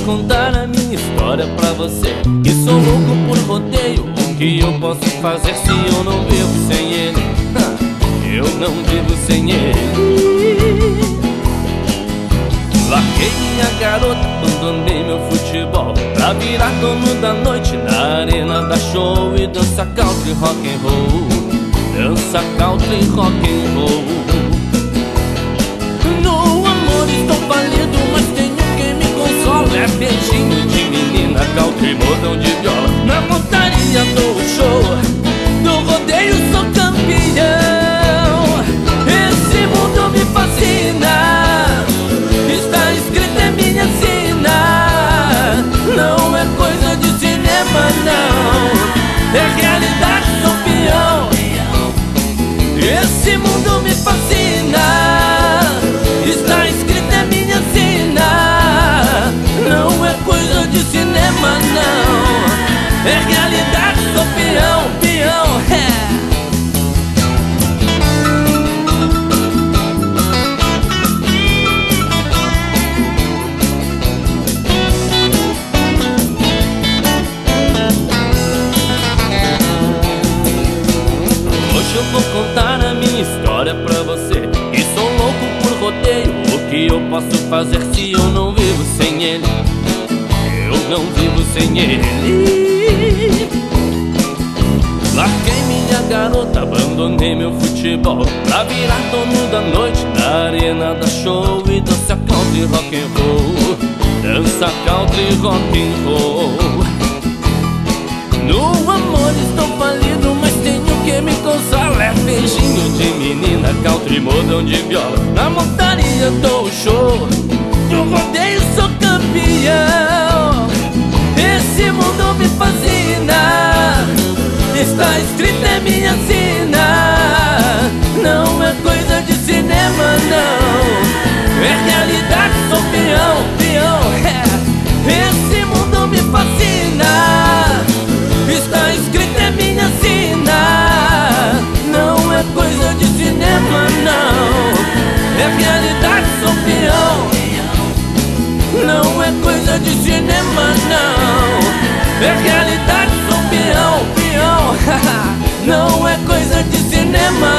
contar a minha história pra você, que sou louco por rodeio. O que eu posso fazer se eu não vivo sem ele? Eu não vivo sem ele. Larguei minha garota, abandonei meu futebol pra virar dono da noite na arena da show e dança country rock and roll. Dança country rock and roll. No amor estou falido, mas tenho quem me consola. É beijinho de menina, country, modão de viola. Na montaria do show, no rodeio sou campeão. Esse mundo me fascina, está escrito em minha sina. Não é coisa de cinema, não, é realidade, sou peão. Esse mundo me fascina, está escrito em minha sina. Não é coisa de cinema, não, é realidade, sou peão, peão, é. Hoje eu vou contar a minha história pra você, que sou louco por rodeio. O que eu posso fazer se eu não vivo sem ele? Eu não vivo sem ele. Larguei minha garota, abandonei meu futebol pra virar dono da noite na arena da show e dança country rock and roll. Dança country rock and roll. No amor estou falido, mas tenho que me consola. É beijinho de menina, country, modão de viola. Na montaria do show, do rodeio sou campeão. Esse mundo me fascina, está escrito em minha sina. Não é coisa de cinema, não, é realidade, sou peão, peão, é. Esse mundo me fascina, está escrito em minha sina. Não é coisa de cinema, não, é realidade, sou peão. Não é coisa de cinema, não, é realidade, sou peão, peão. Não é coisa de cinema,